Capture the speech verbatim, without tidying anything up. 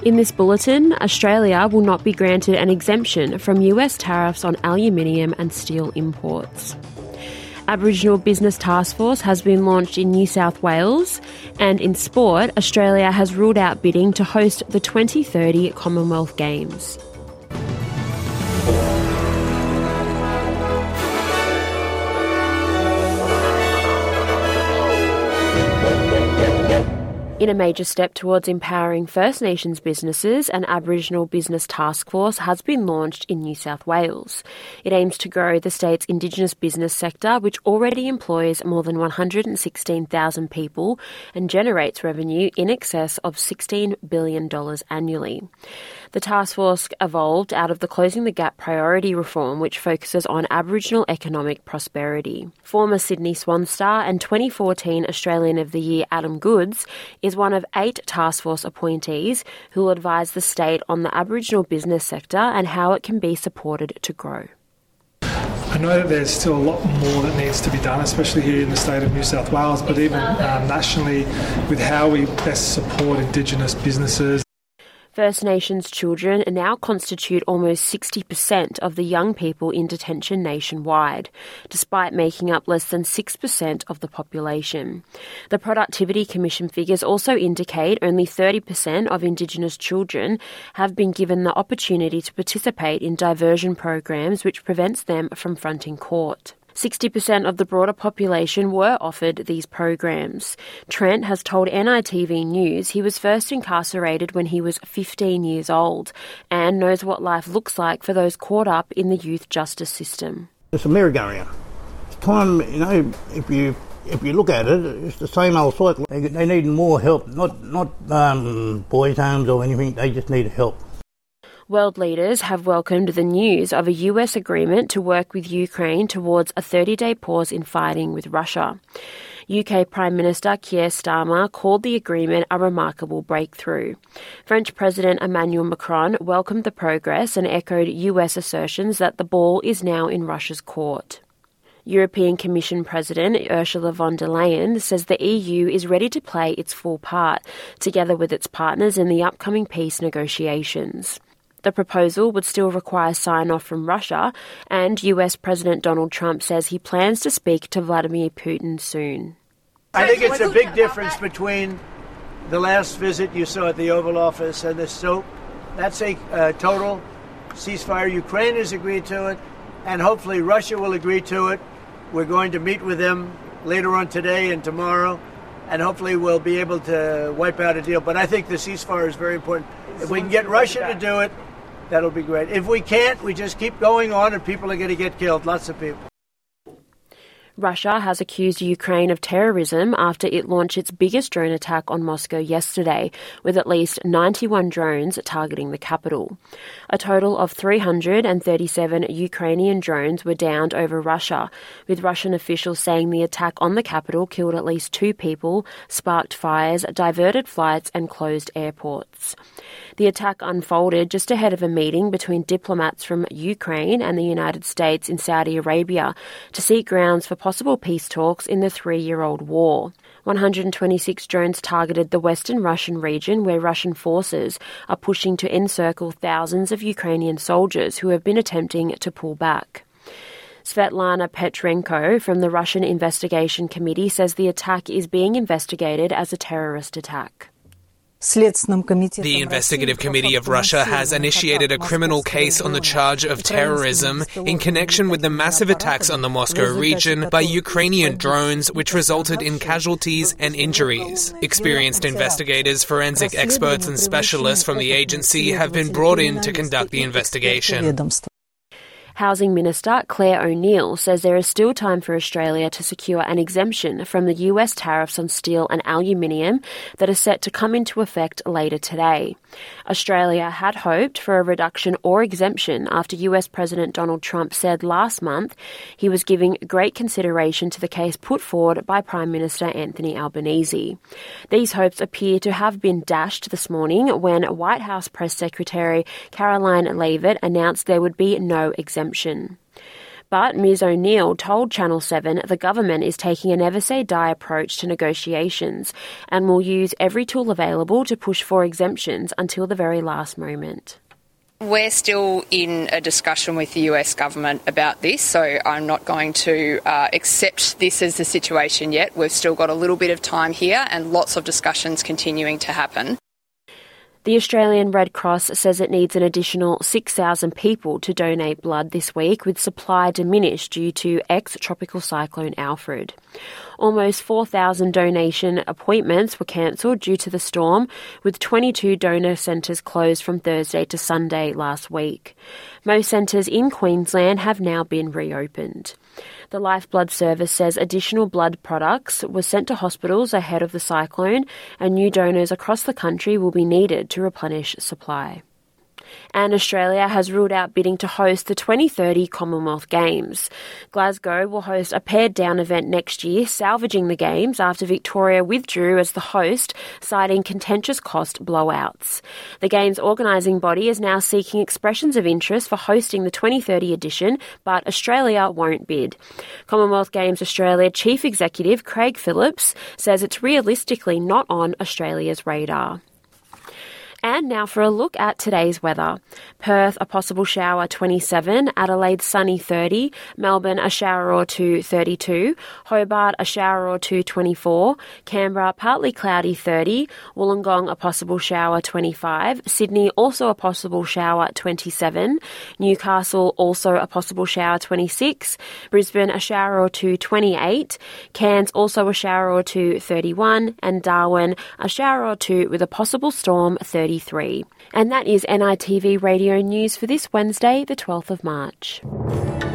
In this bulletin, Australia will not be granted an exemption from U S tariffs on aluminium and steel imports. Aboriginal Business Task Force has been launched in New South Wales, and in sport, Australia has ruled out bidding to host the twenty thirty Commonwealth Games. In a major step towards empowering First Nations businesses, an Aboriginal Business Task Force has been launched in New South Wales. It aims to grow the state's Indigenous business sector, which already employs more than one hundred sixteen thousand people and generates revenue in excess of sixteen billion dollars annually. The task force evolved out of the Closing the Gap priority reform, which focuses on Aboriginal economic prosperity. Former Sydney Swan star and twenty fourteen Australian of the Year Adam Goodes is one of eight task force appointees who will advise the state on the Aboriginal business sector and how it can be supported to grow. I know that there's still a lot more that needs to be done, especially here in the state of New South Wales, but even um, nationally with how we best support Indigenous businesses. First Nations children now constitute almost sixty percent of the young people in detention nationwide, despite making up less than six percent of the population. The Productivity Commission figures also indicate only thirty percent of Indigenous children have been given the opportunity to participate in diversion programs, which prevents them from fronting court. sixty percent of the broader population were offered these programs. Trent has told N I T V News he was first incarcerated when he was fifteen years old and knows what life looks like for those caught up in the youth justice system. It's a merry-go-round. It's time, you know, if you if you look at it, it's the same old cycle. They, they need more help, not, not um, boys' homes or anything, they just need help. World leaders have welcomed the news of a U S agreement to work with Ukraine towards a thirty-day pause in fighting with Russia. U K Prime Minister Keir Starmer called the agreement a remarkable breakthrough. French President Emmanuel Macron welcomed the progress and echoed U S assertions that the ball is now in Russia's court. European Commission President Ursula von der Leyen says the E U is ready to play its full part, together with its partners in the upcoming peace negotiations. The proposal would still require sign-off from Russia, and U S President Donald Trump says he plans to speak to Vladimir Putin soon. I think it's a big difference between the last visit you saw at the Oval Office and the soap. That's a uh, total ceasefire. Ukraine has agreed to it, and hopefully Russia will agree to it. We're going to meet with them later on today and tomorrow, and hopefully we'll be able to wipe out a deal. But I think the ceasefire is very important. If we can get Russia to do it, that'll be great. If we can't, we just keep going on and people are going to get killed, lots of people. Russia has accused Ukraine of terrorism after it launched its biggest drone attack on Moscow yesterday, with at least ninety-one drones targeting the capital. A total of three hundred thirty-seven Ukrainian drones were downed over Russia, with Russian officials saying the attack on the capital killed at least two people, sparked fires, diverted flights and closed airports. The attack unfolded just ahead of a meeting between diplomats from Ukraine and the United States in Saudi Arabia to seek grounds for possible peace talks in the three-year-old war. one hundred twenty-six drones targeted the western Russian region, where Russian forces are pushing to encircle thousands of Ukrainian soldiers who have been attempting to pull back. Svetlana Petrenko from the Russian Investigation Committee says the attack is being investigated as a terrorist attack. The Investigative Committee of Russia has initiated a criminal case on the charge of terrorism in connection with the massive attacks on the Moscow region by Ukrainian drones, which resulted in casualties and injuries. Experienced investigators, forensic experts and specialists from the agency have been brought in to conduct the investigation. Housing Minister Claire O'Neill says there is still time for Australia to secure an exemption from the U S tariffs on steel and aluminium that are set to come into effect later today. Australia had hoped for a reduction or exemption after U S President Donald Trump said last month he was giving great consideration to the case put forward by Prime Minister Anthony Albanese. These hopes appear to have been dashed this morning when White House Press Secretary Caroline Leavitt announced there would be no exemption. But Ms O'Neill told Channel seven the government is taking a never-say-die approach to negotiations and will use every tool available to push for exemptions until the very last moment. We're still in a discussion with the U S government about this, so I'm not going to uh, accept this as the situation yet. We've still got a little bit of time here and lots of discussions continuing to happen. The Australian Red Cross says it needs an additional six thousand people to donate blood this week, with supply diminished due to ex-tropical cyclone Alfred. Almost four thousand donation appointments were cancelled due to the storm, with twenty-two donor centres closed from Thursday to Sunday last week. Most centres in Queensland have now been reopened. The Lifeblood Service says additional blood products were sent to hospitals ahead of the cyclone, and new donors across the country will be needed to replenish supply. And Australia has ruled out bidding to host the twenty thirty Commonwealth Games. Glasgow will host a pared-down event next year, salvaging the Games after Victoria withdrew as the host, citing contentious cost blowouts. The Games organising body is now seeking expressions of interest for hosting the twenty thirty edition, but Australia won't bid. Commonwealth Games Australia Chief Executive Craig Phillips says it's realistically not on Australia's radar. And now for a look at today's weather. Perth, a possible shower, twenty-seven. Adelaide, sunny, thirty. Melbourne, a shower or two, thirty-two. Hobart, a shower or two, twenty-four. Canberra, partly cloudy, thirty. Wollongong, a possible shower, twenty-five. Sydney, also a possible shower, twenty-seven. Newcastle, also a possible shower, twenty-six. Brisbane, a shower or two, twenty-eight. Cairns, also a shower or two, thirty-one. And Darwin, a shower or two with a possible storm, thirty-three. And that is N I T V Radio News for this Wednesday, the twelfth of March.